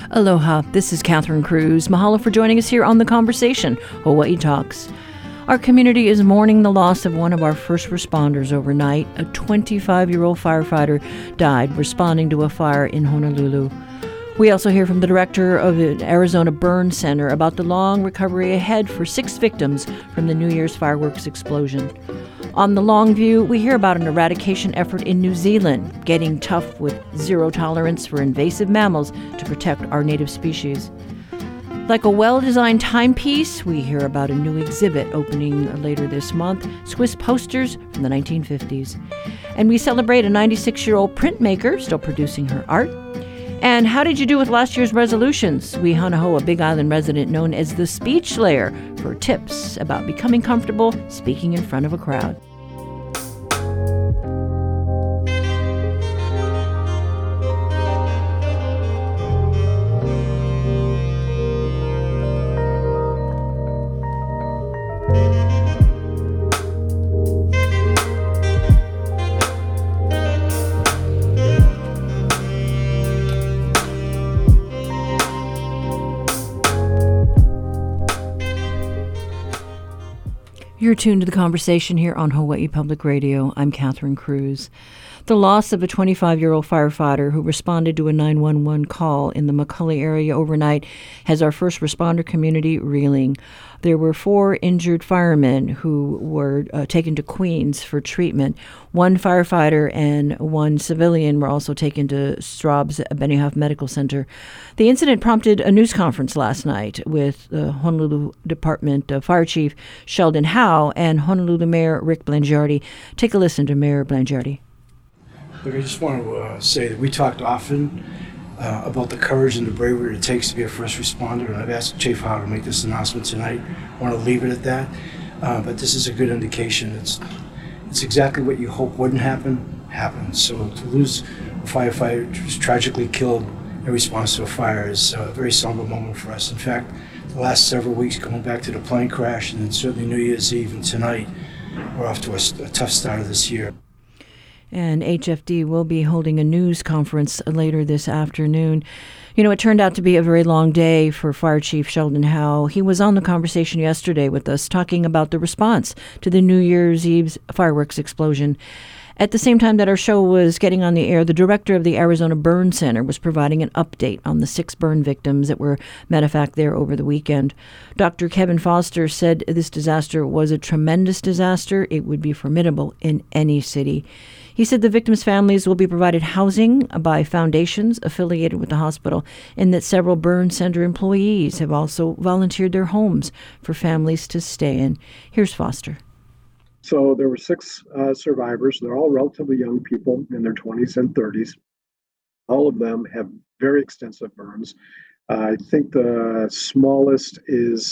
Aloha, this is Catherine Cruz. Mahalo for joining us here on The Conversation, Hawaii Talks. Our community is mourning the loss of one of our first responders overnight. A 25-year-old firefighter died responding to a fire in Honolulu. We also hear from the director of the Arizona Burn Center about the long recovery ahead for 6 victims from the New Year's fireworks explosion. On The Long View, we hear about an eradication effort in New Zealand, getting tough with zero tolerance for invasive mammals to protect our native species. Like a well-designed timepiece, we hear about a new exhibit opening later this month, Swiss posters from the 1950s. And we celebrate a 96-year-old printmaker still producing her art. And how did you do with last year's resolutions? We hanaho a Big Island resident known as the Speech Slayer for tips about becoming comfortable speaking in front of a crowd. You're tuned to The Conversation here on Hawaii Public Radio. I'm Catherine Cruz. The loss of a 25-year-old firefighter who responded to a 911 call in the McCully area overnight has our first responder community reeling. There were 4 injured firemen who were taken to Queens for treatment. 1 firefighter and 1 civilian were also taken to Straub's Benioff Medical Center. The incident prompted a news conference last night with the Honolulu Department Fire Chief Sheldon Howe and Honolulu Mayor Rick Blangiardi. Take a listen to Mayor Blangiardi. Look, I just want to say that we talked often about the courage and the bravery it takes to be a first responder, and I've asked Chief Howe to make this announcement tonight. I want to leave it at that, but this is a good indication. It's exactly what you hope wouldn't happen. So to lose a firefighter who's tragically killed in response to a fire is a very somber moment for us. In fact, the last several weeks, going back to the plane crash and then certainly New Year's Eve and tonight, we're off to a tough start of this year. And HFD will be holding a news conference later this afternoon. You know, it turned out to be a very long day for Fire Chief Sheldon Howe. He was on The Conversation yesterday with us talking about the response to the New Year's Eve's fireworks explosion. At the same time that our show was getting on the air, the director of the Arizona Burn Center was providing an update on the 6 burn victims that were medevac there over the weekend. Dr. Kevin Foster said this disaster was a tremendous disaster. It would be formidable in any city. He said the victims' families will be provided housing by foundations affiliated with the hospital, and that several burn center employees have also volunteered their homes for families to stay in. Here's Foster. So there were 6 survivors. They're all relatively young people in their 20s and 30s. All of them have very extensive burns. I think the smallest is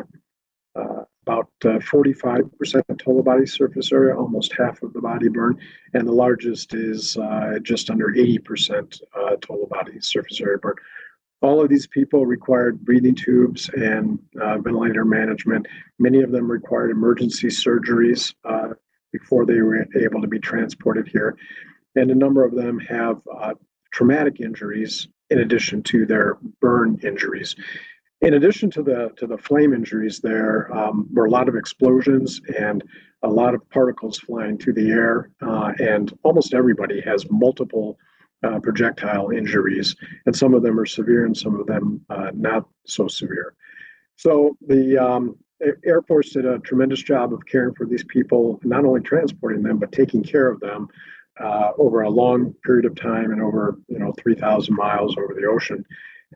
about 45% total body surface area, almost half of the body burn, and the largest is just under 80% total body surface area burn. All of these people required breathing tubes and ventilator management. Many of them required emergency surgeries before they were able to be transported here. And a number of them have traumatic injuries in addition to their burn injuries. In addition to the flame injuries, there were a lot of explosions and a lot of particles flying through the air, and almost everybody has multiple projectile injuries, and some of them are severe and some of them not so severe. So the Air Force did a tremendous job of caring for these people, not only transporting them, but taking care of them over a long period of time and over 3,000 miles over the ocean.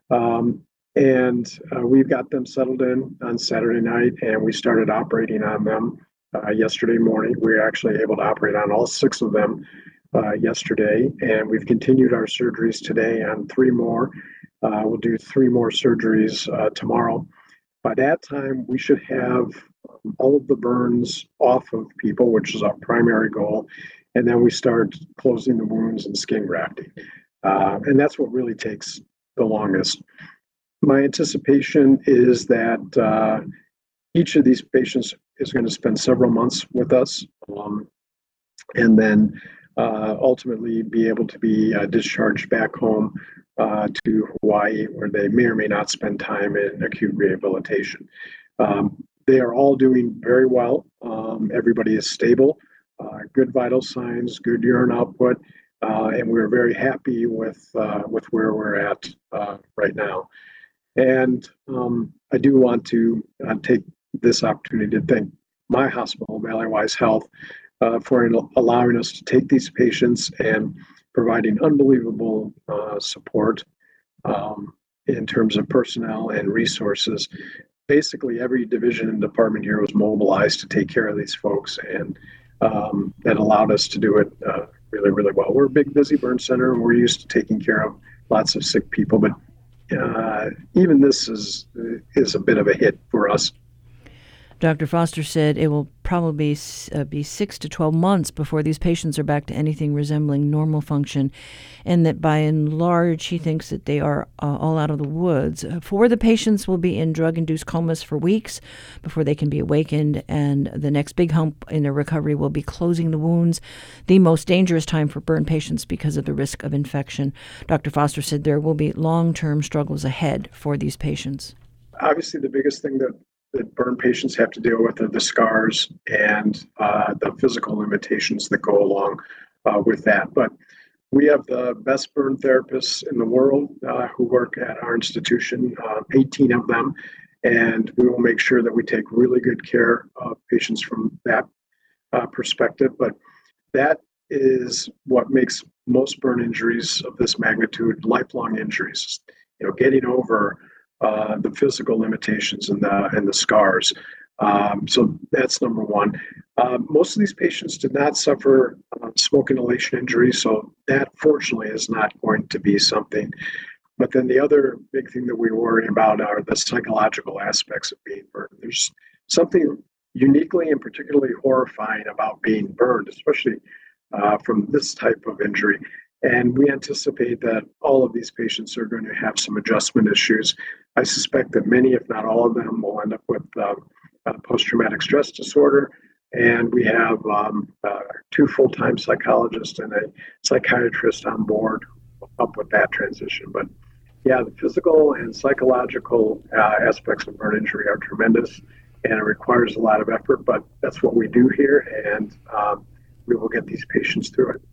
And we've got them settled in on Saturday night, and we started operating on them yesterday morning. We were actually able to operate on all 6 of them yesterday, and we've continued our surgeries today on 3 more. We'll do 3 more surgeries tomorrow. By that time, we should have all of the burns off of people, which is our primary goal, and then we start closing the wounds and skin grafting. And that's what really takes the longest. My anticipation is that each of these patients is going to spend several months with us, and then ultimately be able to be discharged back home to Hawaii, where they may or may not spend time in acute rehabilitation. They are all doing very well. Everybody is stable, good vital signs, good urine output, and we're very happy with where we're at right now. And I do want to take this opportunity to thank my hospital, Valley Wise Health, for allowing us to take these patients and providing unbelievable support in terms of personnel and resources. Basically, every division and department here was mobilized to take care of these folks, and that allowed us to do it really, really well. We're a big, busy burn center, and we're used to taking care of lots of sick people, but even this is a bit of a hit for us. Dr. Foster said it will probably be 6 to 12 months before these patients are back to anything resembling normal function, and that by and large, he thinks that they are all out of the woods. 4 of the patients will be in drug-induced comas for weeks before they can be awakened, and the next big hump in their recovery will be closing the wounds, the most dangerous time for burn patients because of the risk of infection. Dr. Foster said there will be long-term struggles ahead for these patients. Obviously, the biggest thing that burn patients have to deal with are the scars and the physical limitations that go along with that. But we have the best burn therapists in the world who work at our institution, 18 of them, and we will make sure that we take really good care of patients from that perspective. But that is what makes most burn injuries of this magnitude lifelong injuries. Getting over the physical limitations and the scars. So that's number one. Most of these patients did not suffer smoke inhalation injuries, so that fortunately is not going to be something. But then the other big thing that we worry about are the psychological aspects of being burned. There's something uniquely and particularly horrifying about being burned, especially from this type of injury. And we anticipate that all of these patients are going to have some adjustment issues. I suspect that many, if not all of them, will end up with post-traumatic stress disorder. And we have 2 full-time psychologists and a psychiatrist on board to help with that transition. But yeah, the physical and psychological aspects of burn injury are tremendous, and it requires a lot of effort, but that's what we do here, and we will get these patients through it.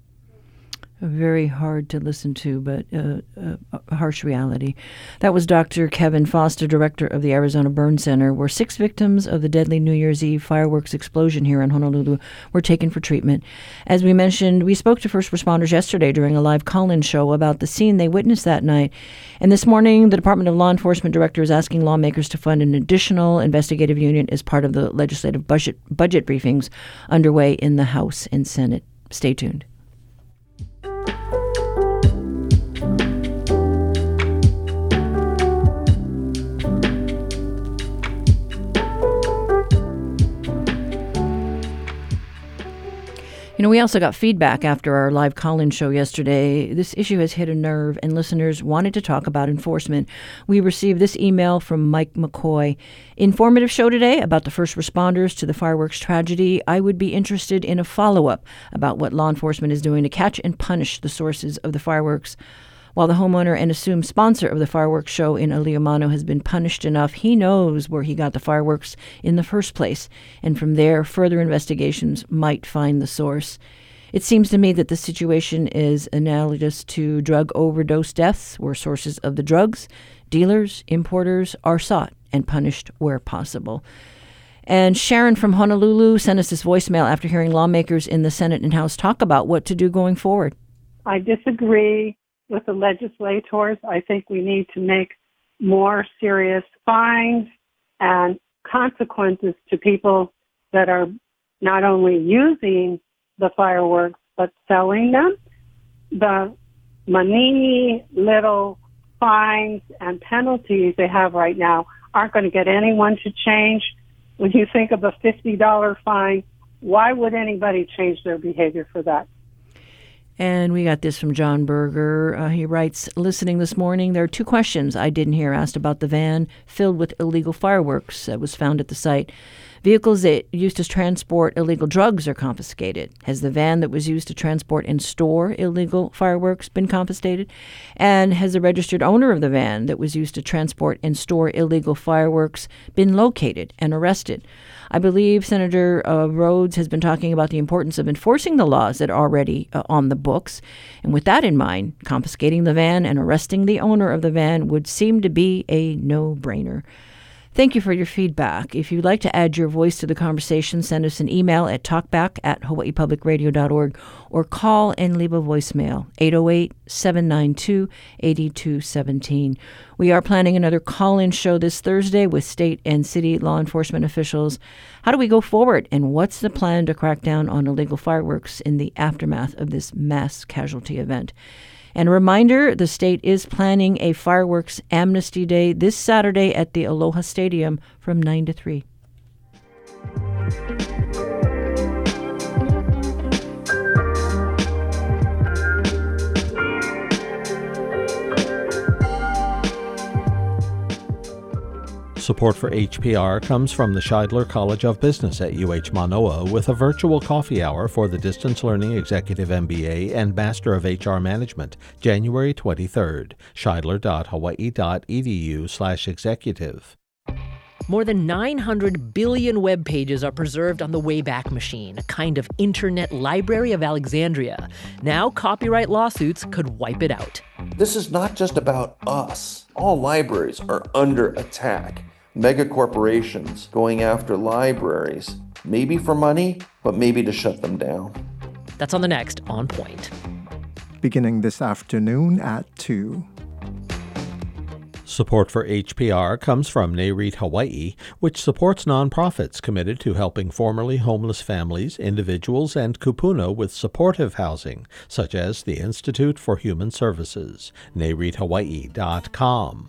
Very hard to listen to, but a harsh reality. That was Dr. Kevin Foster, director of the Arizona Burn Center, where 6 victims of the deadly New Year's Eve fireworks explosion here in Honolulu were taken for treatment. As we mentioned, we spoke to first responders yesterday during a live call-in show about the scene they witnessed that night. And this morning, the Department of Law Enforcement Director is asking lawmakers to fund an additional investigative unit as part of the legislative budget briefings underway in the House and Senate. Stay tuned. We also got feedback after our live call-in show yesterday. This issue has hit a nerve, and listeners wanted to talk about enforcement. We received this email from Mike McCoy. Informative show today about the first responders to the fireworks tragedy. I would be interested in a follow-up about what law enforcement is doing to catch and punish the sources of the fireworks. While the homeowner and assumed sponsor of the fireworks show in Aliamano has been punished enough, he knows where he got the fireworks in the first place, and from there, further investigations might find the source. It seems to me that the situation is analogous to drug overdose deaths, where sources of the drugs, dealers, importers are sought and punished where possible. And Sharon from Honolulu sent us this voicemail after hearing lawmakers in the Senate and House talk about what to do going forward. I disagree with the legislators. I think we need to make more serious fines and consequences to people that are not only using the fireworks but selling them. The many little fines and penalties they have right now aren't going to get anyone to change. When you think of a $50 fine, why would anybody change their behavior for that? And we got this from John Berger. He writes, listening this morning, there are 2 questions I didn't hear asked about the van filled with illegal fireworks that was found at the site. Vehicles that used to transport illegal drugs are confiscated. Has the van that was used to transport and store illegal fireworks been confiscated? And has the registered owner of the van that was used to transport and store illegal fireworks been located and arrested? I believe Senator Rhodes has been talking about the importance of enforcing the laws that are already on the books. And with that in mind, confiscating the van and arresting the owner of the van would seem to be a no-brainer. Thank you for your feedback. If you'd like to add your voice to the conversation, send us an email at talkback@hawaiipublicradio.org or call and leave a voicemail, 808-792-8217. We are planning another call-in show this Thursday with state and city law enforcement officials. How do we go forward, and what's the plan to crack down on illegal fireworks in the aftermath of this mass casualty event? And a reminder, the state is planning a fireworks amnesty day this Saturday at the Aloha Stadium from 9 to 3. Support for HPR comes from the Scheidler College of Business at UH Manoa with a virtual coffee hour for the Distance Learning Executive MBA and Master of HR Management, January 23rd. Scheidler.hawaii.edu/executive. More than 900 billion web pages are preserved on the Wayback Machine, a kind of internet library of Alexandria. Now, copyright lawsuits could wipe it out. This is not just about us. All libraries are under attack. Mega corporations going after libraries, maybe for money, but maybe to shut them down. That's on the next On Point. Beginning this afternoon at 2. Support for HPR comes from NAREIT Hawaii, which supports nonprofits committed to helping formerly homeless families, individuals, and kupuna with supportive housing, such as the Institute for Human Services. NAREITHawaii.com.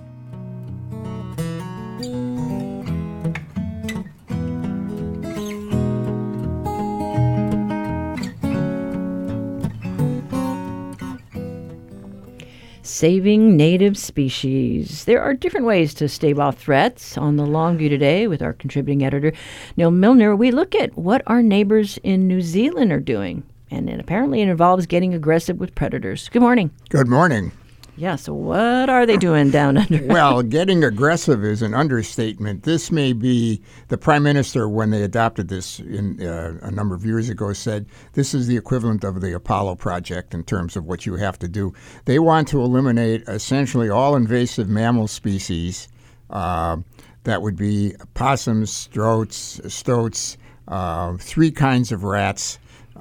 Saving native species. There are different ways to stave off threats. On the Long View today with our contributing editor, Neil Milner, we look at what our neighbors in New Zealand are doing. And apparently it involves getting aggressive with predators. Good morning. Good morning. Yeah, so what are they doing down under? Well, getting aggressive is an understatement. This may be the Prime Minister, when they adopted this a number of years ago, said this is the equivalent of the Apollo project in terms of what you have to do. They want to eliminate essentially all invasive mammal species. That would be opossums, stoats, 3 kinds of rats.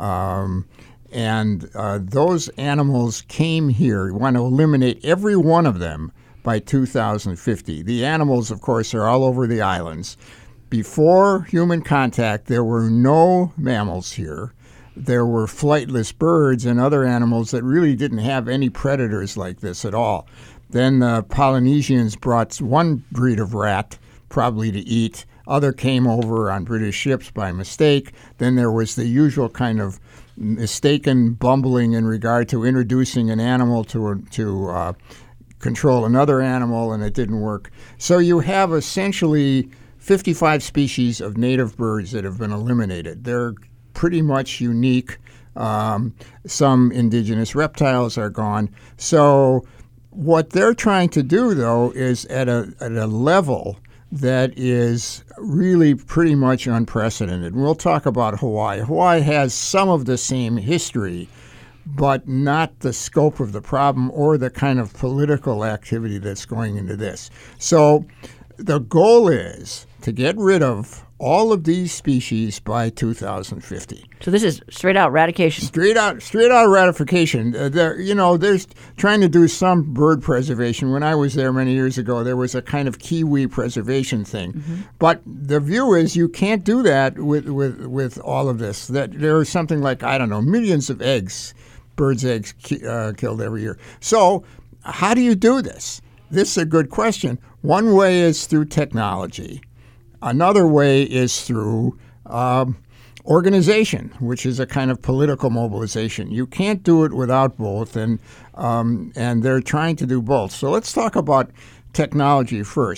And those animals came here. We want to eliminate every one of them by 2050. The animals, of course, are all over the islands. Before human contact, there were no mammals here. There were flightless birds and other animals that really didn't have any predators like this at all. Then the Polynesians brought one breed of rat, probably to eat. Other came over on British ships by mistake. Then there was the usual kind of mistaken bumbling in regard to introducing an animal to control another animal, and it didn't work. So you have essentially 55 species of native birds that have been eliminated. They're pretty much unique. Some indigenous reptiles are gone. So what they're trying to do, though, is at a level that is really pretty much unprecedented. We'll talk about Hawaii. Hawaii has some of the same history, but not the scope of the problem or the kind of political activity that's going into this. So the goal is to get rid of all of these species by 2050. So this is straight out eradication. Straight out eradication. They're trying to do some bird preservation. When I was there many years ago, there was a kind of kiwi preservation thing. Mm-hmm. But the view is you can't do that with all of this. That there are something like, millions of birds' eggs killed every year. So how do you do this? This is a good question. One way is through technology. Another way is through organization, which is a kind of political mobilization. You can't do it without both, and they're trying to do both. So let's talk about technology first.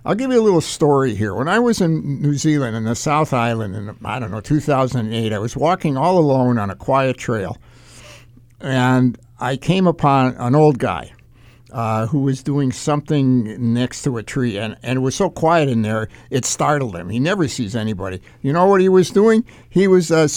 I'll give you a little story here. When I was in New Zealand in the South Island in, 2008, I was walking all alone on a quiet trail, and I came upon an old guy who was doing something next to a tree, and it was so quiet in there, it startled him. He never sees anybody. You know what he was doing? He was a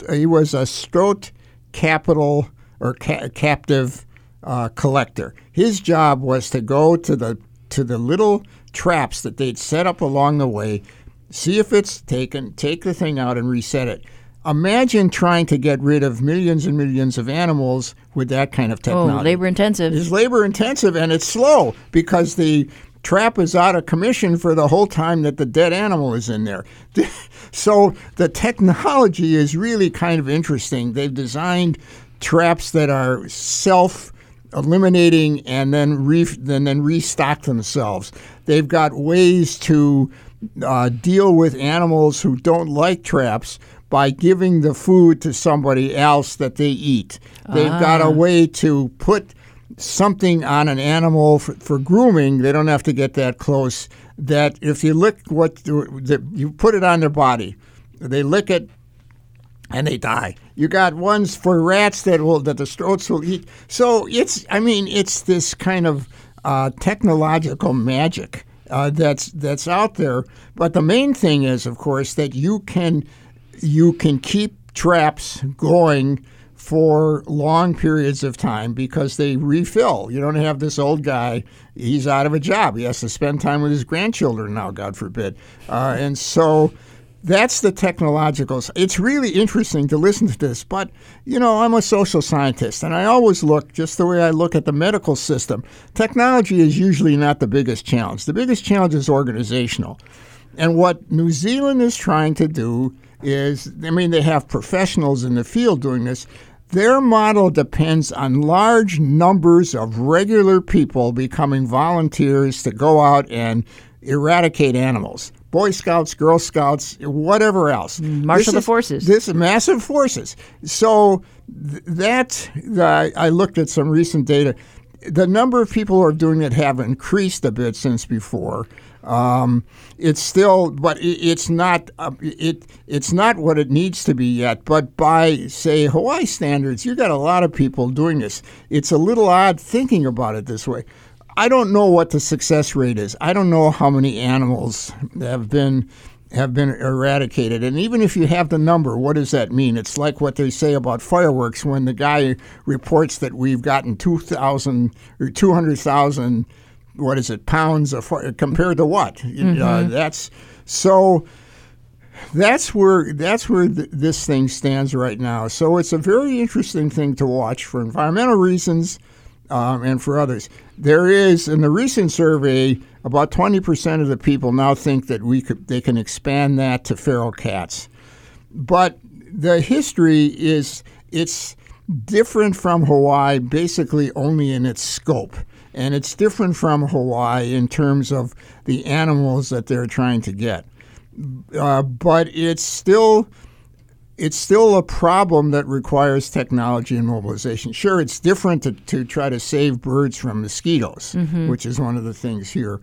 Strut capital or captive collector. His job was to go to the little traps that they'd set up along the way, see if it's taken, take the thing out and reset it. Imagine trying to get rid of millions and millions of animals with that kind of technology. Oh, labor intensive. It's labor intensive, and it's slow because the trap is out of commission for the whole time that the dead animal is in there. So the technology is really kind of interesting. They've designed traps that are self-eliminating and then restock themselves. They've got ways to deal with animals who don't like traps by giving the food to somebody else that they eat. They've got a way to put something on an animal for grooming. They don't have to get that close. That if you lick you put it on their body, they lick it and they die. You got ones for rats that the Struts will eat. So it's this kind of technological magic that's out there. But the main thing is, of course, that you can keep traps going for long periods of time because they refill. You don't have this old guy, he's out of a job. He has to spend time with his grandchildren now, God forbid. And so that's the technological. It's really interesting to listen to this, but, I'm a social scientist, and I always look, just the way I look at the medical system, technology is usually not the biggest challenge. The biggest challenge is organizational. And what New Zealand is trying to do is, they have professionals in the field doing this. Their model depends on large numbers of regular people becoming volunteers to go out and eradicate animals. Boy Scouts, Girl Scouts, whatever else. Marshal the forces. This massive forces. So I looked at some recent data. The number of people who are doing it have increased a bit since before. It's still, but it's not. It's not what it needs to be yet. But by, say, Hawaii standards, you got a lot of people doing this. It's a little odd thinking about it this way. I don't know what the success rate is. I don't know how many animals have been eradicated. And even if you have the number, what does that mean? It's like what they say about fireworks when the guy reports that we've gotten 2,000 or 200,000. What is it? Pounds of fire, compared to what? Mm-hmm. That's where this thing stands right now. So it's a very interesting thing to watch for environmental reasons and for others. There is, in the recent survey, about 20% of the people now think that they can expand that to feral cats. But the history is it's different from Hawaii, basically only in its scope. And it's different from Hawaii in terms of the animals that they're trying to get. But it's still a problem that requires technology and mobilization. Sure, it's different to try to save birds from mosquitoes, mm-hmm. which is one of the things here.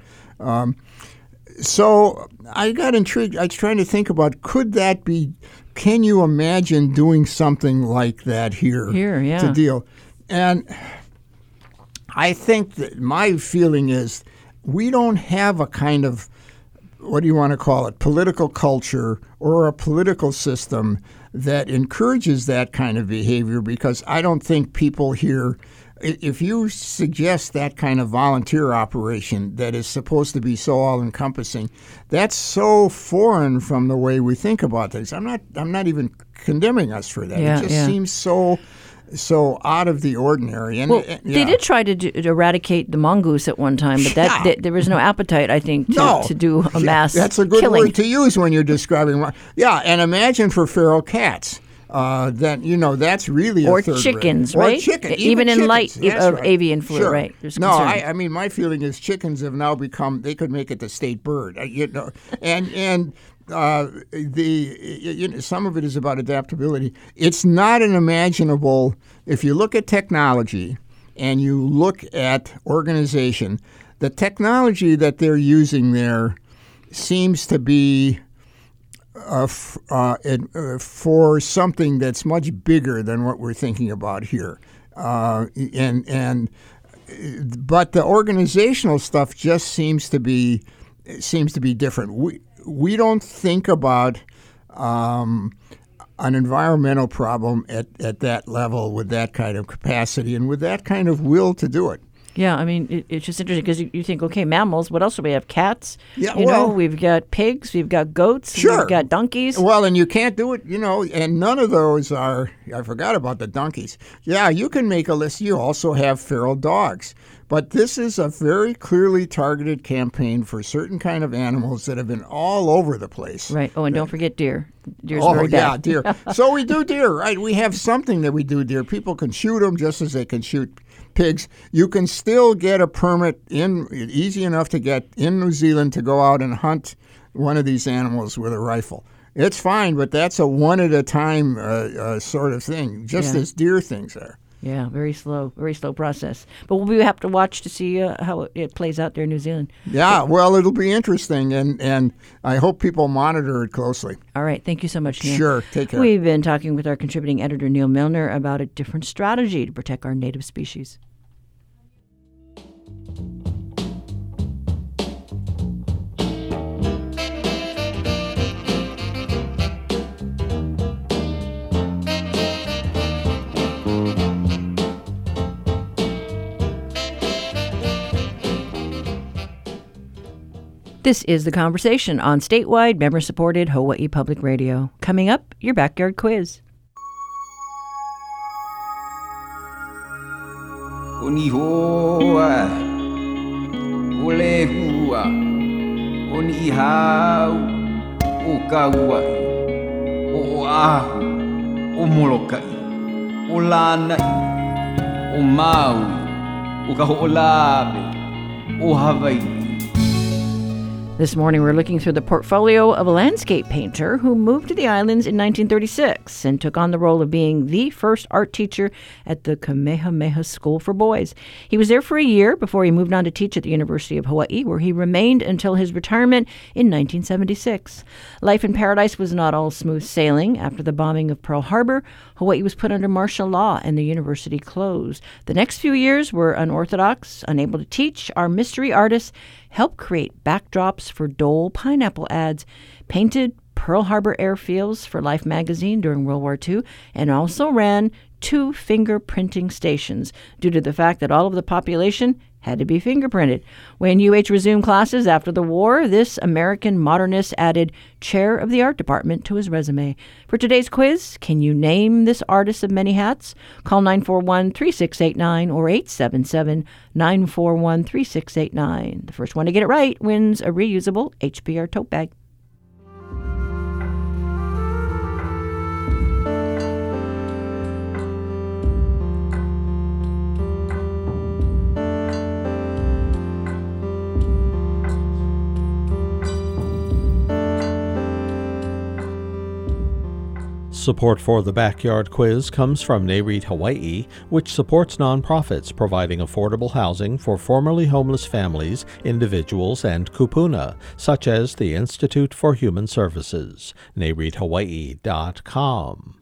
So I got intrigued. I was trying to think about, can you imagine doing something like that here yeah. to deal? And I think that my feeling is we don't have a kind of, what do you want to call it, political culture or a political system that encourages that kind of behavior, because I don't think people here, if you suggest that kind of volunteer operation that is supposed to be so all-encompassing, that's so foreign from the way we think about things. I'm not even condemning us for that. Yeah, it just seems so out of the ordinary. And they did try to eradicate the mongoose at one time, but there was no appetite, I think, to do a mass killing. That's a good word to use when you're describing. Yeah, and imagine for feral cats. That's really or a third chickens, rate. right? Or chicken, even in chickens. light of right. avian flu, sure. right? There's no, concern. I mean, my feeling is chickens have now become, they could make it the state bird, and some of it is about adaptability. It's not an imaginable. If you look at technology and you look at organization, the technology that they're using there seems to be for something that's much bigger than what we're thinking about here. But the organizational stuff just seems to be different. We don't think about an environmental problem at that level with that kind of capacity and with that kind of will to do it. Yeah, I mean, it's just interesting because you think, okay, mammals, what else do we have? Cats? Yeah, we've got pigs, we've got goats, sure. We've got donkeys. Well, and you can't do it, and none of those are, I forgot about the donkeys. Yeah, you can make a list. You also have feral dogs. But this is a very clearly targeted campaign for certain kind of animals that have been all over the place. Right. Oh, and don't forget deer. Deer's very bad. Yeah, deer. So we do deer, right? We have something that we do deer. People can shoot them just as they can shoot pigs. You can still get a permit easy enough to get in New Zealand to go out and hunt one of these animals with a rifle. It's fine, but that's a one-at-a-time sort of thing, just as deer things are. Yeah, very slow process. But we'll have to watch to see how it plays out there in New Zealand. Yeah, well, it'll be interesting, and I hope people monitor it closely. All right, thank you so much, Neil. Sure, take care. We've been talking with our contributing editor, Neil Milner, about a different strategy to protect our native species. This is The Conversation on statewide, member-supported Hawaii Public Radio. Coming up, your backyard quiz. Oni hoa, ole hua, oni hau, o kauai, o ahu, o molokai, o lanai, o maui, o kaho'olawe, o Hawaii. This morning, we're looking through the portfolio of a landscape painter who moved to the islands in 1936 and took on the role of being the first art teacher at the Kamehameha School for Boys. He was there for a year before he moved on to teach at the University of Hawaii, where he remained until his retirement in 1976. Life in paradise was not all smooth sailing. After the bombing of Pearl Harbor, Hawaii was put under martial law and the university closed. The next few years were unorthodox. Unable to teach, our mystery artist helped create backdrops for Dole pineapple ads, painted Pearl Harbor airfields for Life magazine during World War II, and also ran 2 fingerprinting stations due to the fact that all of the population had to be fingerprinted. When UH resumed classes after the war, this American modernist added chair of the art department to his resume. For today's quiz, can you name this artist of many hats? Call 941-3689 or 877-941-3689. The first one to get it right wins a reusable HBR tote bag. Support for the Backyard Quiz comes from NAREIT Hawaii, which supports nonprofits providing affordable housing for formerly homeless families, individuals, and kupuna, such as the Institute for Human Services. NAREITHawaii.com.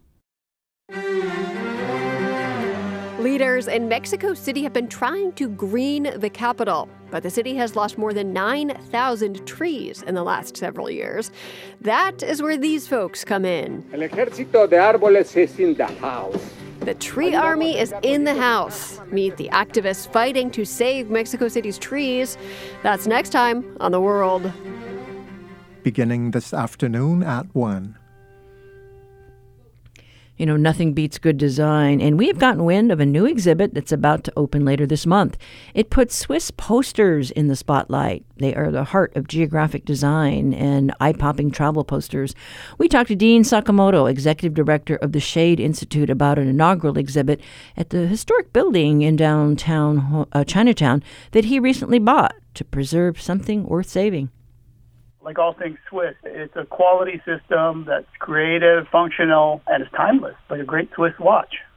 Leaders in Mexico City have been trying to green the capital, but the city has lost more than 9,000 trees in the last several years. That is where these folks come in. El ejército de árboles is in the house. The tree army is in the house. Meet the activists fighting to save Mexico City's trees. That's next time on The World. Beginning this afternoon at 1. You know, nothing beats good design, and we have gotten wind of a new exhibit that's about to open later this month. It puts Swiss posters in the spotlight. They are the heart of geographic design and eye-popping travel posters. We talked to Dean Sakamoto, executive director of the Shade Institute, about an inaugural exhibit at the historic building in downtown Chinatown that he recently bought to preserve something worth saving. Like all things Swiss, it's a quality system that's creative, functional, and is timeless, like a great Swiss watch.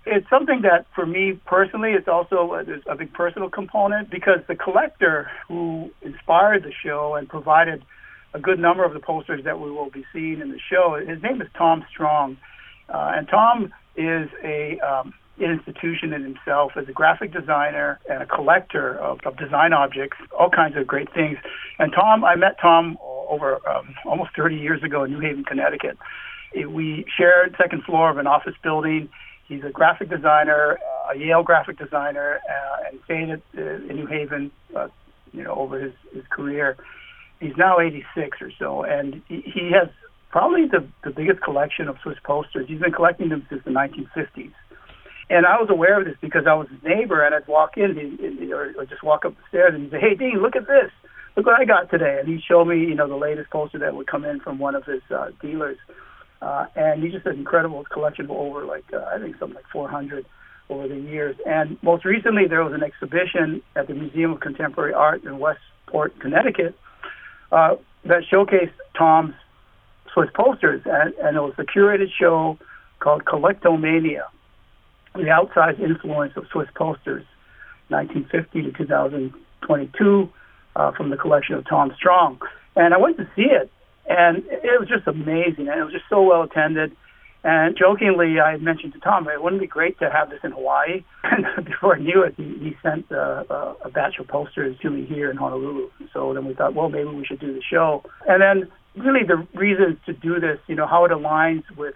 It's something that, for me personally, it's also there's a big personal component, because the collector who inspired the show and provided a good number of the posters that we will be seeing in the show, his name is Tom Strong. And Tom is an institution in himself as a graphic designer and a collector of design objects, all kinds of great things. And I met Tom over almost 30 years ago in New Haven, Connecticut. We shared second floor of an office building. He's a graphic designer, a Yale graphic designer, and stayed in New Haven, over his career. He's now 86 or so, and he has probably the biggest collection of Swiss posters. He's been collecting them since the 1950s. And I was aware of this because I was his neighbor, and I'd walk in or just walk up the stairs, and he'd say, "Hey, Dean, look at this. Look what I got today." And he'd show me, the latest poster that would come in from one of his dealers. And he just has incredible collection of over, I think something like 400 over the years. And most recently, there was an exhibition at the Museum of Contemporary Art in Westport, Connecticut, that showcased Tom's Swiss posters. And it was a curated show called Collectomania, the outsized influence of Swiss posters, 1950 to 2022, from the collection of Tom Strong. And I went to see it, and it was just amazing, and it was just so well attended. And jokingly, I mentioned to Tom, it wouldn't be great to have this in Hawaii. And before I knew it, he sent a batch of posters to me here in Honolulu. So then we thought, well, maybe we should do the show. And then really the reasons to do this, how it aligns with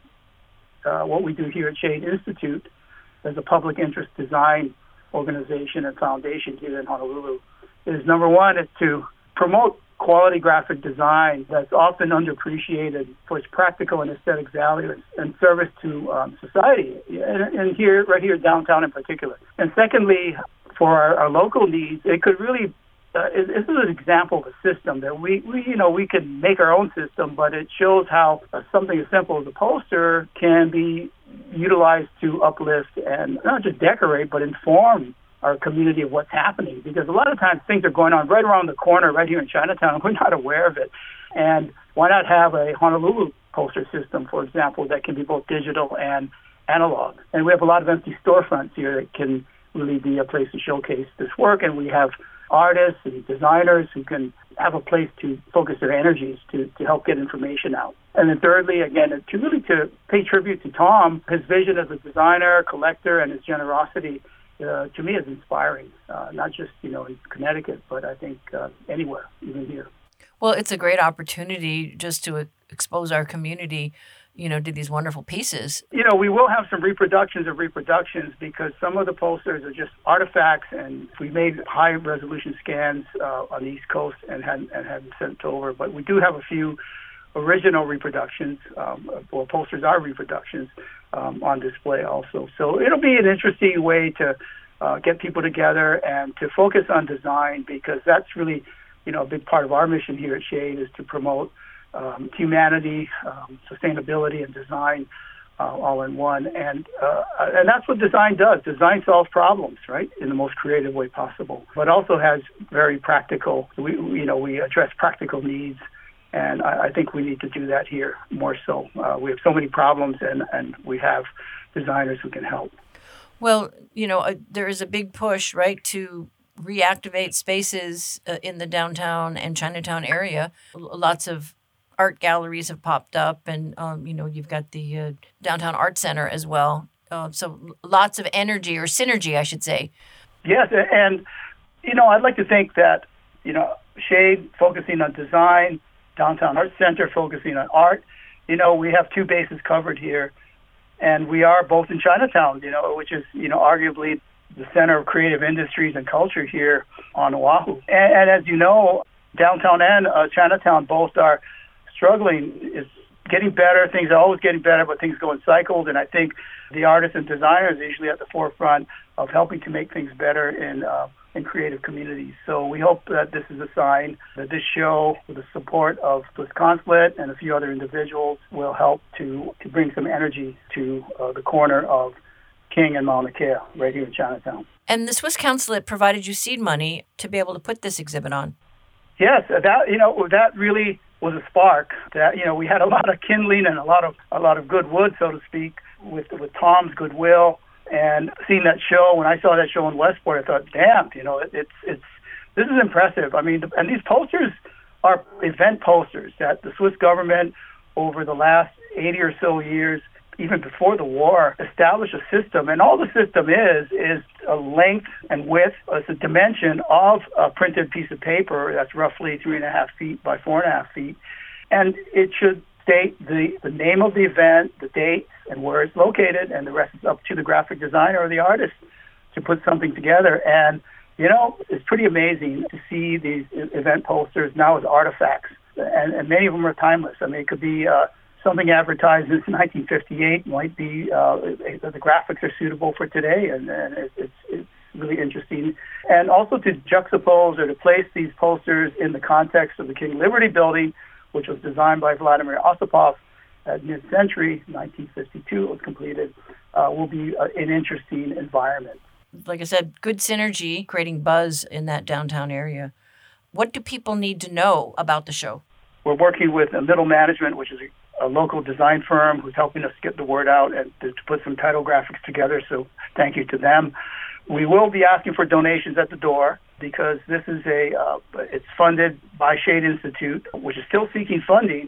what we do here at Shade Institute as a public interest design organization and foundation here in Honolulu is, number one, is to promote quality graphic design that's often underappreciated for its practical and aesthetic value and service to society, and here, right here downtown in particular. And secondly, for our local needs, it could really this is an example of a system that we can make our own system, but it shows how something as simple as a poster can be utilized to uplift and not just decorate, but inform our community of what's happening. Because a lot of times things are going on right around the corner, right here in Chinatown, and we're not aware of it. And why not have a Honolulu poster system, for example, that can be both digital and analog? And we have a lot of empty storefronts here that can really be a place to showcase this work, and we have artists and designers who can have a place to focus their energies to help get information out. And then thirdly, again, to pay tribute to Tom, his vision as a designer, collector, and his generosity, to me is inspiring, not just, in Connecticut, but I think anywhere, even here. Well, it's a great opportunity just to expose our community, to these wonderful pieces. We will have some reproductions of reproductions because some of the posters are just artifacts, and we made high-resolution scans on the East Coast and had them sent over. But we do have a few original reproductions, posters are reproductions, on display also. So it'll be an interesting way to get people together and to focus on design, because that's really, a big part of our mission here at Shade is to promote humanity, sustainability, and design all in one. And that's what design does. Design solves problems, right, in the most creative way possible, but also has very practical, we address practical needs. And I think we need to do that here more so. We have so many problems, and we have designers who can help. Well, there is a big push, right, to reactivate spaces in the downtown and Chinatown area. Lots of art galleries have popped up, and, you've got the Downtown Art Center as well. So lots of energy, or synergy, I should say. Yes, and, I'd like to think that, Shade focusing on design, Downtown Art Center focusing on art. We have two bases covered here, and we are both in Chinatown, which is, arguably the center of creative industries and culture here on Oahu. And as you know, downtown and Chinatown both are struggling. It's getting better. Things are always getting better, but things go in cycles. And I think the artists and designers are usually at the forefront of helping to make things better in creative communities. So we hope that this is a sign that this show, with the support of Swiss Consulate and a few other individuals, will help to bring some energy to the corner of King and Mauna Kea right here in Chinatown. And the Swiss Consulate provided you seed money to be able to put this exhibit on. Yes, that really was a spark. That we had a lot of kindling and a lot of good wood, so to speak, with Tom's Goodwill, and seeing that show. When I saw that show in Westport, I thought, damn, this is impressive. I mean, and these posters are event posters that the Swiss government over the last 80 or so years, even before the war, established a system. And all the system is a length and width, it's a dimension of a printed piece of paper that's roughly 3.5 feet by 4.5 feet. And it should state the name of the event, the date, and where it's located, and the rest is up to the graphic designer or the artist to put something together. And, it's pretty amazing to see these event posters now as artifacts, and many of them are timeless. I mean, it could be something advertised in 1958, might be the graphics are suitable for today, and it's really interesting. And also to juxtapose or to place these posters in the context of the King Liberty Building, which was designed by Vladimir Osipov at mid-century, 1952 it was completed, will be an interesting environment. Like I said, good synergy, creating buzz in that downtown area. What do people need to know about the show? We're working with Middle Management, which is a local design firm who's helping us get the word out and to put some title graphics together, so thank you to them. We will be asking for donations at the door because this is it's funded by Shade Institute, which is still seeking funding.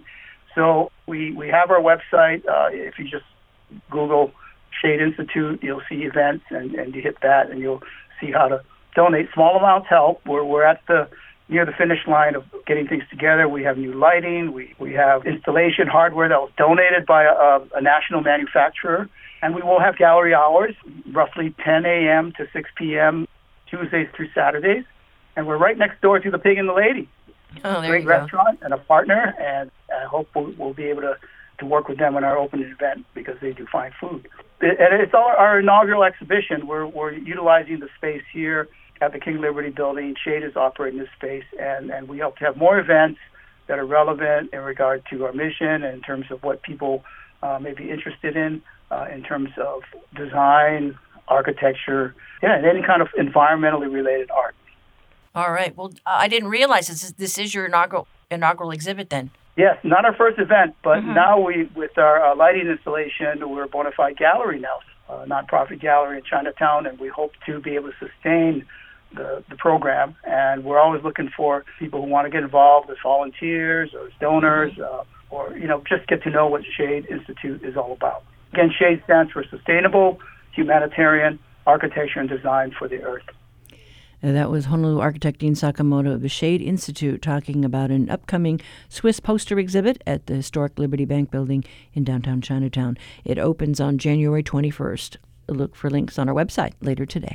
So we have our website. If you just Google Shade Institute, you'll see events, and you hit that, and you'll see how to donate. Small amounts help. We're at near the finish line of getting things together. We have new lighting. We have installation hardware that was donated by a national manufacturer, and we will have gallery hours, roughly 10 a.m. to 6 p.m. Tuesdays through Saturdays, and we're right next door to the Pig and the Lady. Oh, there Great you go. restaurant and a partner, and I hope we'll be able to work with them on our opening event because they do fine food. And it's our inaugural exhibition. We're utilizing the space here at the King Liberty Building. Shade is operating this space, and we hope to have more events that are relevant in regard to our mission and in terms of what people may be interested in terms of design, architecture, and any kind of environmentally related art. All right. Well, I didn't realize this is your inaugural exhibit then. Yes, not our first event, but now with our lighting installation, we're a bona fide gallery now, a nonprofit gallery in Chinatown, and we hope to be able to sustain the program. And we're always looking for people who want to get involved as volunteers or as donors, or just get to know what Shade Institute is all about. Again, Shade stands for Sustainable Humanitarian Architecture and Design for the Earth. That was Honolulu architect Dean Sakamoto of the Shade Institute talking about an upcoming Swiss poster exhibit at the historic Liberty Bank building in downtown Chinatown. It opens on January 21st. Look for links on our website later today.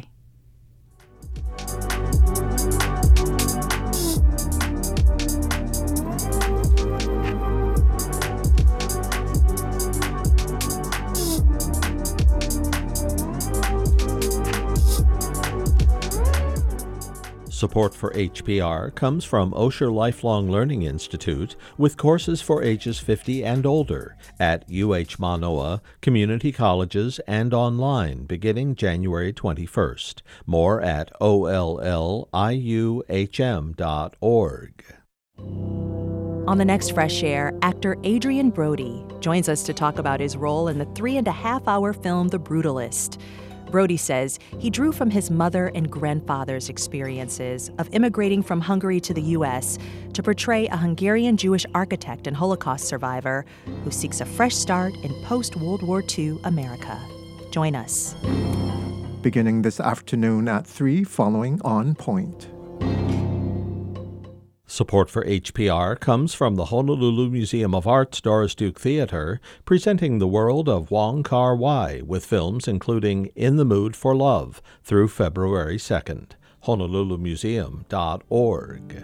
Support for HPR comes from Osher Lifelong Learning Institute with courses for ages 50 and older at UH Manoa, community colleges, and online beginning January 21st. More at olliuhm.org. On the next Fresh Air, actor Adrian Brody joins us to talk about his role in the 3.5-hour film The Brutalist. Brody says he drew from his mother and grandfather's experiences of immigrating from Hungary to the U.S. to portray a Hungarian Jewish architect and Holocaust survivor who seeks a fresh start in post-World War II America. Join us. Beginning this afternoon at 3 following On Point. Support for HPR comes from the Honolulu Museum of Art's Doris Duke Theater, presenting the world of Wong Kar-wai with films including In the Mood for Love through February 2nd. HonoluluMuseum.org.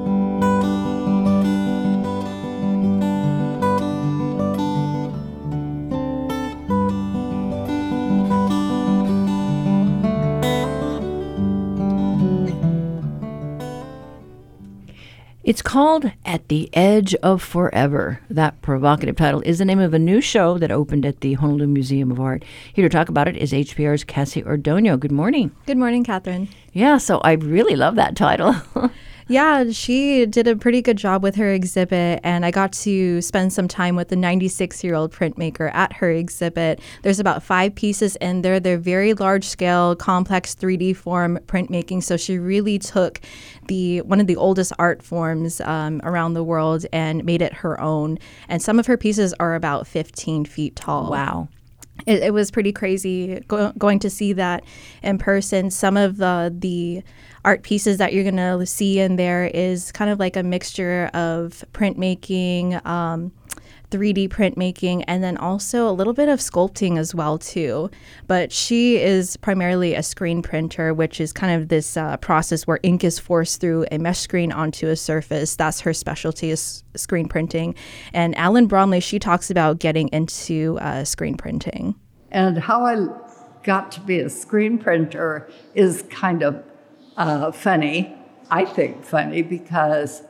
It's called At the Edge of Forever. That provocative title is the name of a new show that opened at the Honolulu Museum of Art. Here to talk about it is HPR's Cassie Ordoño. Good morning. Good morning, Catherine. Yeah, so I really love that title. Yeah, she did a pretty good job with her exhibit, and I got to spend some time with the 96-year-old printmaker at her exhibit. There's about 5 pieces in there. They're very large-scale, complex 3D form printmaking, so she really took one of the oldest art forms around the world and made it her own. And some of her pieces are about 15 feet tall. Wow. It was pretty crazy going to see that in person. Some of the art pieces that you're going to see in there is kind of like a mixture of printmaking, 3D printmaking, and then also a little bit of sculpting as well too. But she is primarily a screen printer, which is kind of this process where ink is forced through a mesh screen onto a surface. That's her specialty, is screen printing. And Alan Bromley, she talks about getting into screen printing. And how I got to be a screen printer is kind of funny, I think funny, because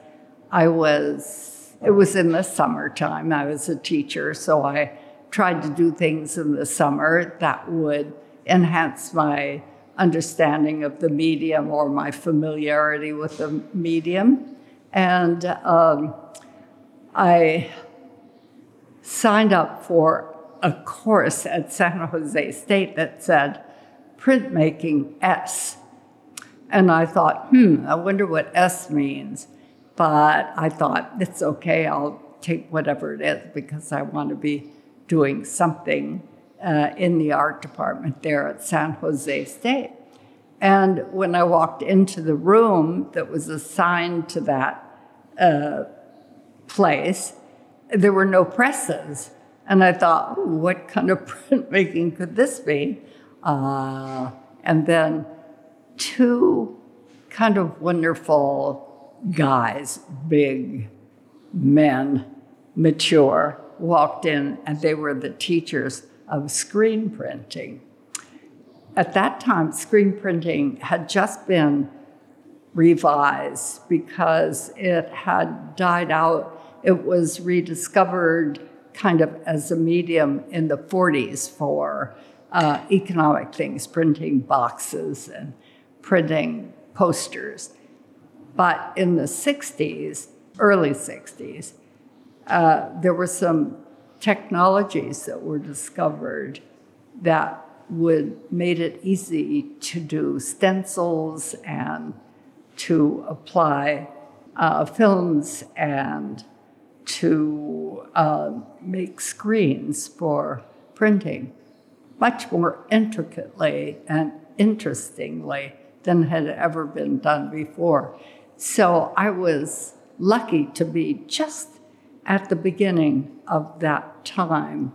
it was in the summertime. I was a teacher, so I tried to do things in the summer that would enhance my understanding of the medium or my familiarity with the medium. And I signed up for a course at San Jose State that said Printmaking S. And I thought, I wonder what S means. But I thought, it's okay, I'll take whatever it is because I want to be doing something in the art department there at San Jose State. And when I walked into the room that was assigned to that place, there were no presses. And I thought, what kind of printmaking could this be? And then 2 kind of wonderful guys, big men, mature, walked in, and they were the teachers of screen printing. At that time, screen printing had just been revised because it had died out. It was rediscovered kind of as a medium in the 40s for economic things, printing boxes and printing posters. But in the 60s, early 60s, there were some technologies that were discovered that made it easy to do stencils and to apply films and to make screens for printing much more intricately and interestingly than had ever been done before. So I was lucky to be just at the beginning of that time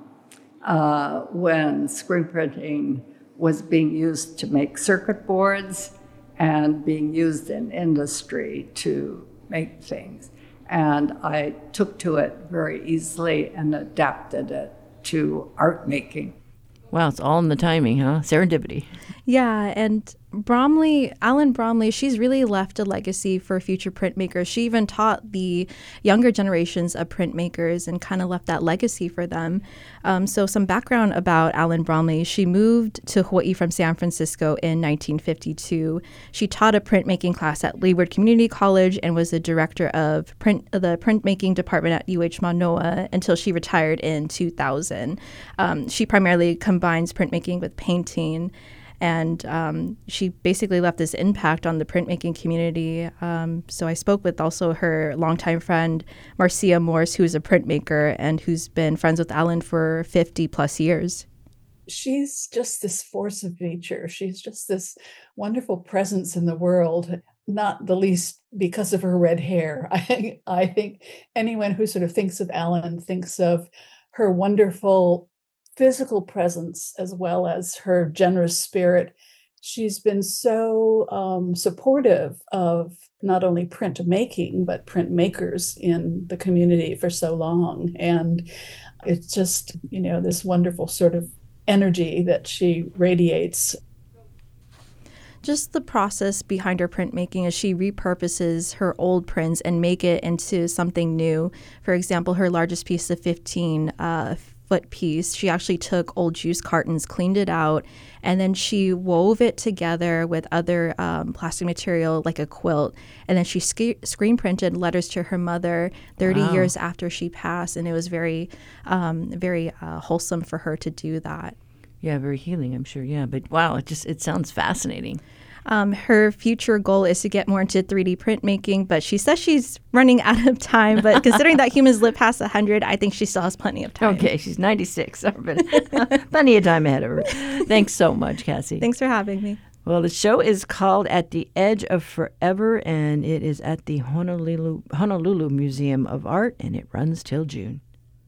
when screen printing was being used to make circuit boards and being used in industry to make things. And I took to it very easily and adapted it to art making. Wow, it's all in the timing, huh? Serendipity. Yeah, and Alan Bromley, she's really left a legacy for future printmakers. She even taught the younger generations of printmakers and kind of left that legacy for them. So some background about Alan Bromley. She moved to Hawaii from San Francisco in 1952. She taught a printmaking class at Leeward Community College and was the director of the printmaking department at UH Manoa until she retired in 2000. She primarily combines printmaking with painting. And she basically left this impact on the printmaking community. So I spoke with also her longtime friend, Marcia Morse, who is a printmaker and who's been friends with Alan for 50 plus years. She's just this force of nature. She's just this wonderful presence in the world, not the least because of her red hair. I think anyone who sort of thinks of Alan thinks of her wonderful physical presence as well as her generous spirit. She's been so supportive of not only print making, but printmakers in the community for so long. And it's just, this wonderful sort of energy that she radiates. Just the process behind her printmaking is she repurposes her old prints and make it into something new. For example, her largest piece of 15 foot piece. She actually took old juice cartons, cleaned it out, and then she wove it together with other plastic material like a quilt. And then she screen printed letters to her mother 30 years after she passed. And it was very, very wholesome for her to do that. Yeah, very healing, I'm sure. Yeah, but wow, it sounds fascinating. Her future goal is to get more into 3D printmaking, but she says she's running out of time. But considering that humans live past 100, I think she still has plenty of time. Okay, she's 96. Plenty of time ahead of her. Thanks so much, Cassie. Thanks for having me. Well, the show is called At the Edge of Forever, and it is at the Honolulu Museum of Art, and it runs till June.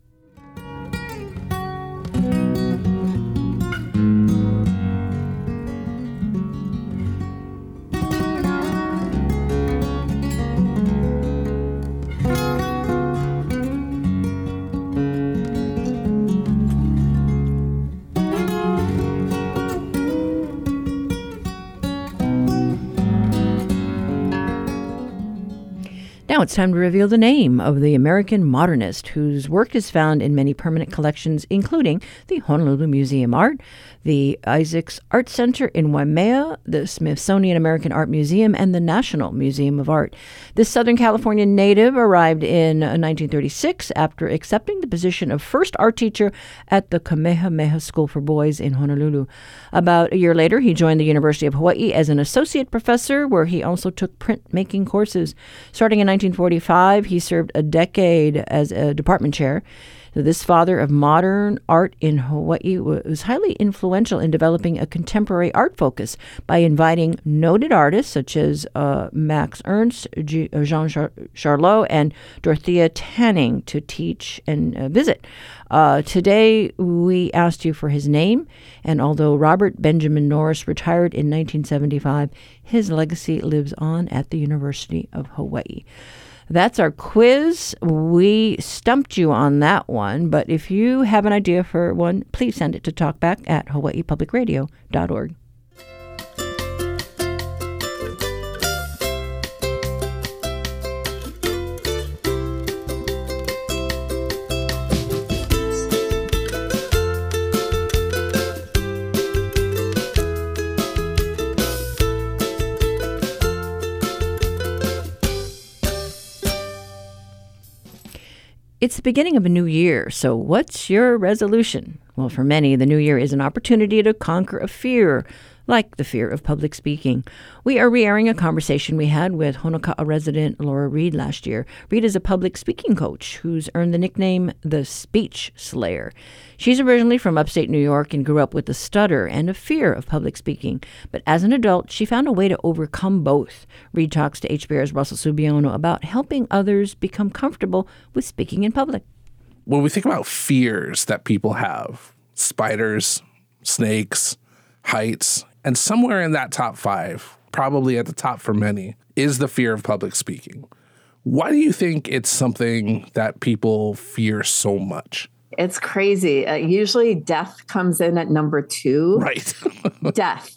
Now it's time to reveal the name of the American modernist whose work is found in many permanent collections, including the Honolulu Museum of Art, the Isaacs Art Center in Waimea, the Smithsonian American Art Museum, and the National Museum of Art. This Southern California native arrived in 1936 after accepting the position of first art teacher at the Kamehameha School for Boys in Honolulu. About a year later, he joined the University of Hawaii as an associate professor, where he also took printmaking courses. Starting in 1945, he served a decade as a department chair. This father of modern art in Hawaii was highly influential in developing a contemporary art focus by inviting noted artists such as Max Ernst, Jean Charlot, and Dorothea Tanning to teach and visit. Today, we asked you for his name, and although Robert Benjamin Norris retired in 1975, his legacy lives on at the University of Hawaii. That's our quiz. We stumped you on that one, but if you have an idea for one, please send it to talkback@hawaiipublicradio.org. It's the beginning of a new year, so what's your resolution? Well, for many, the new year is an opportunity to conquer a fear, like the fear of public speaking. We are re-airing a conversation we had with Honoka'a resident Laura Reed last year. Reed is a public speaking coach who's earned the nickname the Speech Slayer. She's originally from upstate New York and grew up with a stutter and a fear of public speaking. But as an adult, she found a way to overcome both. Reed talks to HBR's Russell Subiono about helping others become comfortable with speaking in public. When we think about fears that people have, spiders, snakes, heights, and somewhere in that top 5, probably at the top for many, is the fear of public speaking. Why do you think it's something that people fear so much? It's crazy. Usually death comes in at number 2. Right. Death.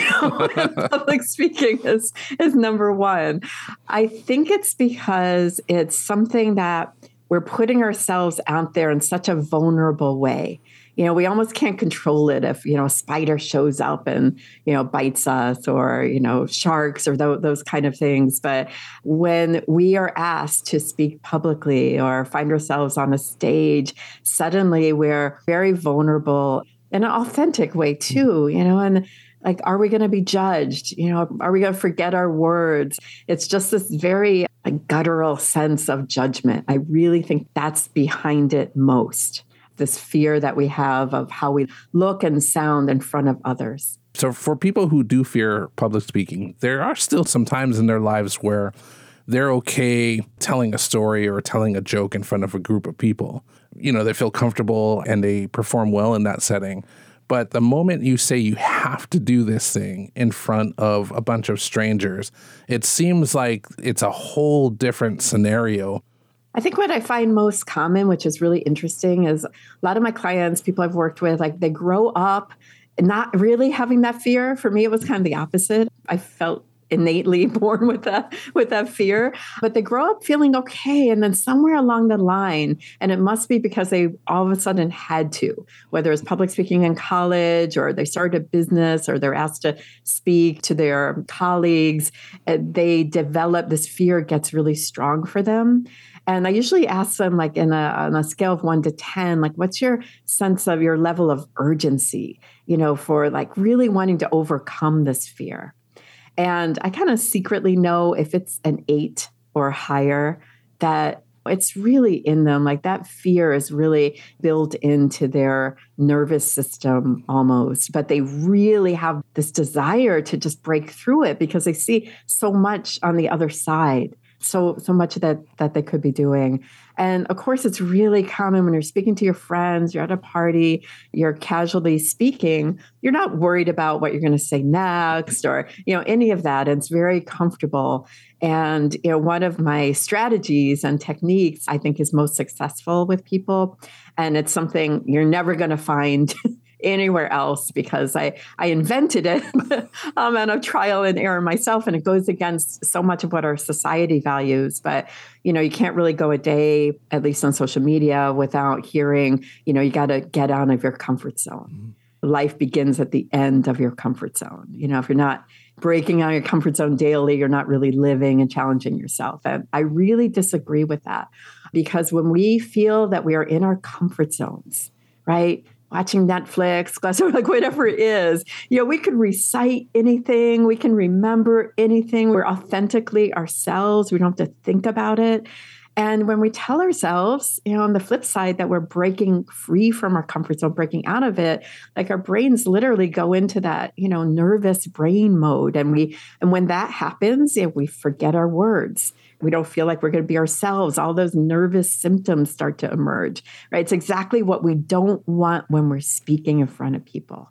Public speaking is number 1. I think it's because it's something that we're putting ourselves out there in such a vulnerable way. We almost can't control it if, a spider shows up and, bites us, or, sharks or those kind of things. But when we are asked to speak publicly or find ourselves on a stage, suddenly we're very vulnerable in an authentic way too, and like, are we going to be judged? Are we going to forget our words? It's just this very guttural sense of judgment. I really think that's behind it most. This fear that we have of how we look and sound in front of others. So for people who do fear public speaking, there are still some times in their lives where they're okay telling a story or telling a joke in front of a group of people. They feel comfortable and they perform well in that setting. But the moment you say you have to do this thing in front of a bunch of strangers, it seems like it's a whole different scenario. I think what I find most common, which is really interesting, is a lot of my clients, people I've worked with, like they grow up not really having that fear. For me, it was kind of the opposite. I felt innately born with that fear, but they grow up feeling okay. And then somewhere along the line, and it must be because they all of a sudden had to, whether it's public speaking in college or they started a business or they're asked to speak to their colleagues, they develop this fear gets really strong for them. And I usually ask them, like on a scale of 1 to 10, like, what's your sense of your level of urgency, for like really wanting to overcome this fear? And I kind of secretly know if it's an 8 or higher, that it's really in them. Like that fear is really built into their nervous system almost, but they really have this desire to just break through it because they see so much on the other side. So much that they could be doing. And of course, it's really common when you're speaking to your friends, you're at a party, you're casually speaking, you're not worried about what you're going to say next or, any of that. It's very comfortable. And, one of my strategies and techniques I think is most successful with people. And it's something you're never going to find anywhere else because I invented it out of trial and error myself. And it goes against so much of what our society values. But, you can't really go a day, at least on social media, without hearing, you got to get out of your comfort zone. Life begins at the end of your comfort zone. If you're not breaking out of your comfort zone daily, you're not really living and challenging yourself. And I really disagree with that because when we feel that we are in our comfort zones, right? Watching Netflix, like whatever it is, we could recite anything. We can remember anything. We're authentically ourselves. We don't have to think about it. And when we tell ourselves, on the flip side, that we're breaking free from our comfort zone, breaking out of it, like our brains literally go into that, nervous brain mode. And when that happens, we forget our words. We don't feel like we're going to be ourselves. All those nervous symptoms start to emerge, right? It's exactly what we don't want when we're speaking in front of people.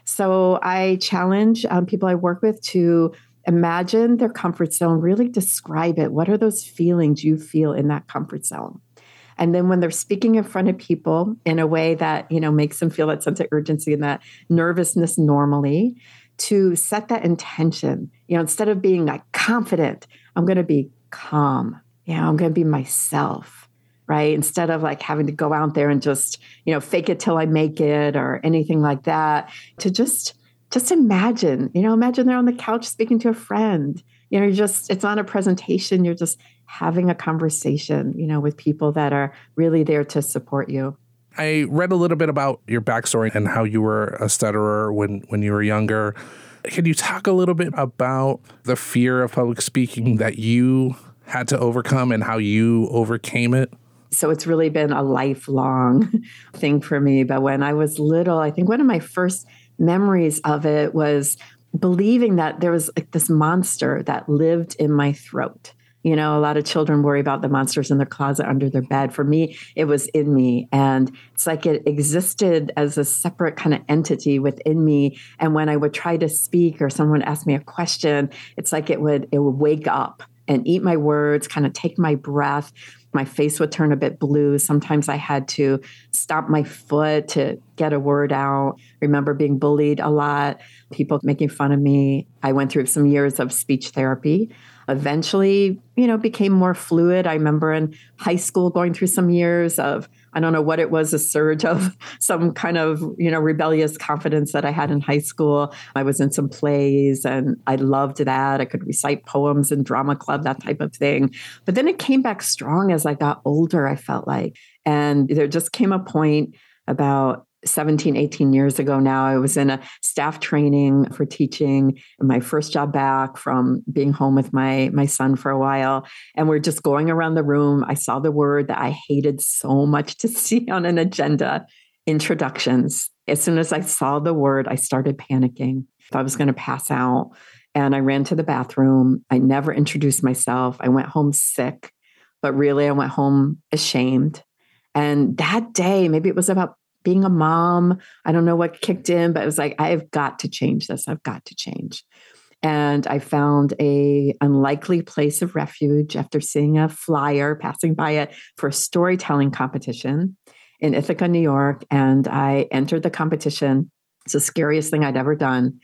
So I challenge people I work with to imagine their comfort zone, really describe it. What are those feelings you feel in that comfort zone? And then when they're speaking in front of people in a way that, makes them feel that sense of urgency and that nervousness normally, to set that intention, instead of being like confident, I'm going to be calm. I'm going to be myself, right? Instead of like having to go out there and just, fake it till I make it or anything like that, to just imagine, imagine they're on the couch speaking to a friend, it's on a presentation. You're just having a conversation, with people that are really there to support you. I read a little bit about your backstory and how you were a stutterer when you were younger. Can you talk a little bit about the fear of public speaking that you had to overcome and how you overcame it? So it's really been a lifelong thing for me. But when I was little, I think one of my first memories of it was believing that there was like this monster that lived in my throat. A lot of children worry about the monsters in their closet under their bed. For me, it was in me. And it's like it existed as a separate kind of entity within me. And when I would try to speak or someone asked me a question, it's like it would wake up and eat my words, kind of take my breath. My face would turn a bit blue. Sometimes I had to stomp my foot to get a word out. Remember being bullied a lot, people making fun of me. I went through some years of speech therapy. Eventually, became more fluid. I remember in high school going through some years of, I don't know what it was, a surge of some kind of, rebellious confidence that I had in high school. I was in some plays and I loved that. I could recite poems in drama club, that type of thing. But then it came back strong as I got older, I felt like. And there just came a point about 17, 18 years ago now, I was in a staff training for teaching, my first job back from being home with my son for a while. And we're just going around the room. I saw the word that I hated so much to see on an agenda, introductions. As soon as I saw the word, I started panicking. I was going to pass out. And I ran to the bathroom. I never introduced myself. I went home sick, but really I went home ashamed. And that day, maybe it was about being a mom, I don't know what kicked in, but it was like, I've got to change this. I've got to change. And I found a unlikely place of refuge after seeing a flyer passing by it for a storytelling competition in Ithaca, New York. And I entered the competition. It's the scariest thing I'd ever done.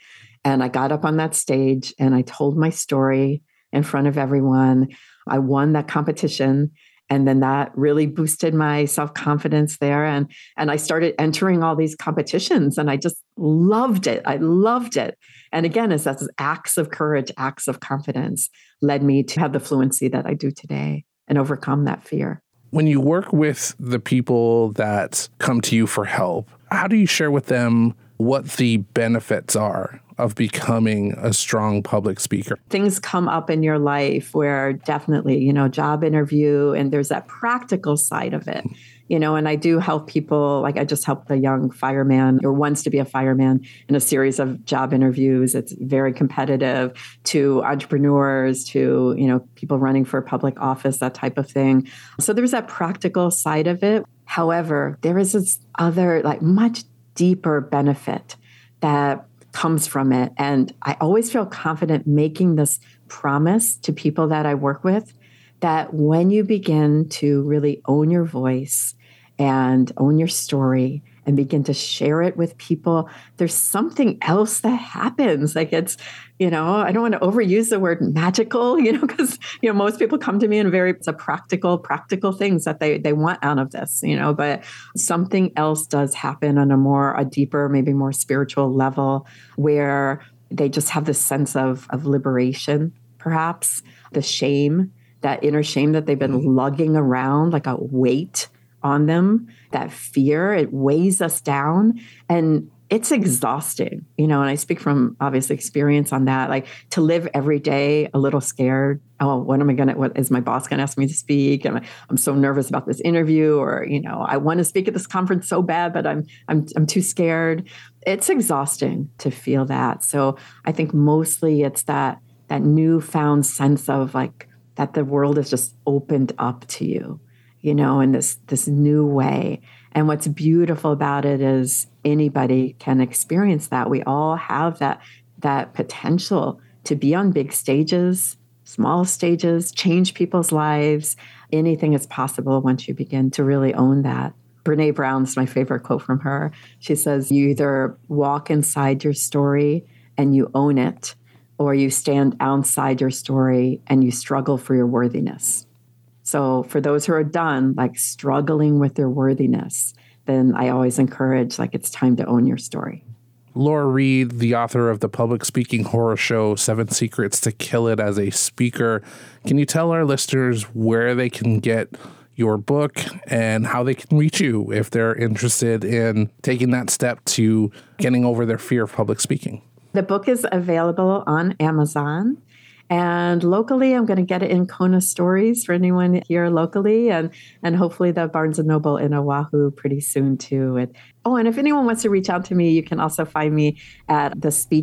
And I got up on that stage and I told my story in front of everyone. I won that competition. And then that really boosted my self-confidence there. And I started entering all these competitions and I just loved it. I loved it. And again, it's that's acts of courage, acts of confidence led me to have the fluency that I do today and overcome that fear. When you work with the people that come to you for help, how do you share with them what the benefits are of becoming a strong public speaker? Things come up in your life where definitely, job interview, and there's that practical side of it, and I do help people. Like I just helped a young fireman or wants to be a fireman in a series of job interviews. It's very competitive, to entrepreneurs, to, people running for public office, that type of thing. So there's that practical side of it. However, there is this other, much deeper benefit that comes from it. And I always feel confident making this promise to people that I work with, that when you begin to really own your voice and own your story and begin to share it with people, there's something else that happens. Like it's, I don't want to overuse the word magical, because, most people come to me and it's a practical things that they want out of this, but something else does happen on a deeper, maybe more spiritual level where they just have this sense of liberation, perhaps the shame, that inner shame that they've been lugging around like a weight on them, that fear, it weighs us down and it's exhausting, and I speak from obviously experience on that, like to live every day a little scared. Oh, what is my boss going to ask me to speak? And I'm so nervous about this interview, or, I want to speak at this conference so bad, but I'm too scared. It's exhausting to feel that. So I think mostly it's that newfound sense of that the world is just opened up to you, in this new way. And what's beautiful about it is anybody can experience that. We all have that potential to be on big stages, small stages, change people's lives. Anything is possible once you begin to really own that. Brene Brown's my favorite quote from her. She says, you either walk inside your story and you own it, or you stand outside your story and you struggle for your worthiness. So for those who are done, struggling with their worthiness, then I always encourage, it's time to own your story. Laura Reed, the author of the public speaking horror show, 7 Secrets to Kill It as a Speaker. Can you tell our listeners where they can get your book and how they can reach you if they're interested in taking that step to getting over their fear of public speaking? The book is available on Amazon. And locally, I'm going to get it in Kona Stories for anyone here locally, and hopefully the Barnes & Noble in Oahu pretty soon too. And if anyone wants to reach out to me, you can also find me at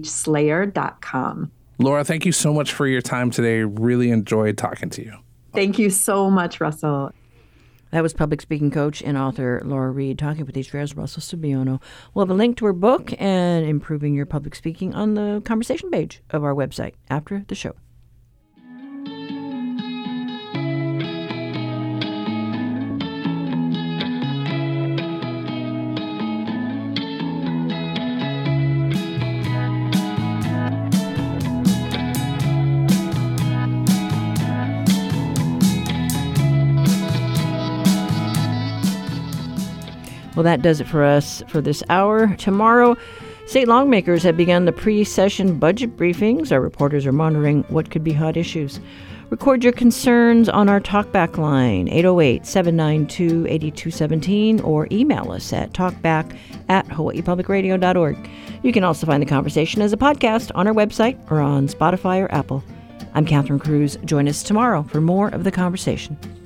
thespeechslayer.com. Laura, thank you so much for your time today. Really enjoyed talking to you. Thank you so much, Russell. That was public speaking coach and author Laura Reed talking with Adria's Russell Subiono. We'll have a link to her book and Improving Your Public Speaking on the conversation page of our website after the show. Well, that does it for us for this hour. Tomorrow, state lawmakers have begun the pre-session budget briefings. Our reporters are monitoring what could be hot issues. Record your concerns on our talkback line, 808-792-8217, or email us at talkback@hawaiipublicradio.org. You can also find the conversation as a podcast on our website or on Spotify or Apple. I'm Catherine Cruz. Join us tomorrow for more of the conversation.